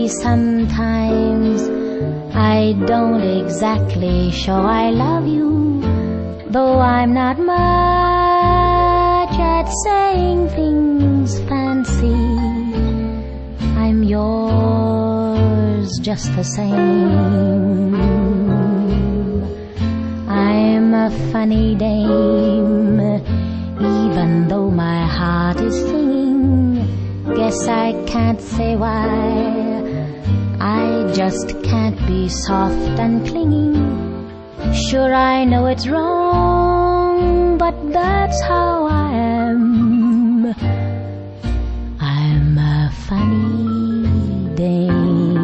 Maybe sometimes I don't exactly show I love you, though I'm not much at saying things fancy. I'm yours just the same. I'm a funny dame, even though my heart is singing. Guess I can't say why, I just can't be soft and clinging. Sure, I know it's wrong, but that's how I am. I'm a funny dame.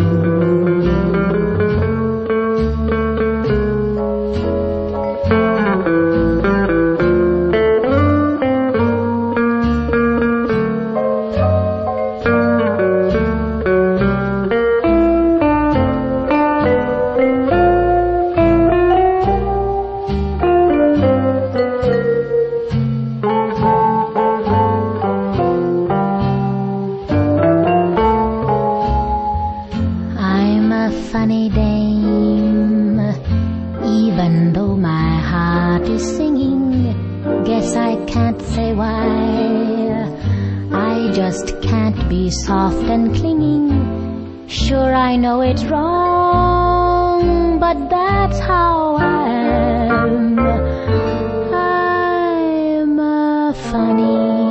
Funny dame, even though my heart is singing. Guess I can't say why, I just can't be soft and clinging. Sure, I know it's wrong, but that's how I am. I'm a funny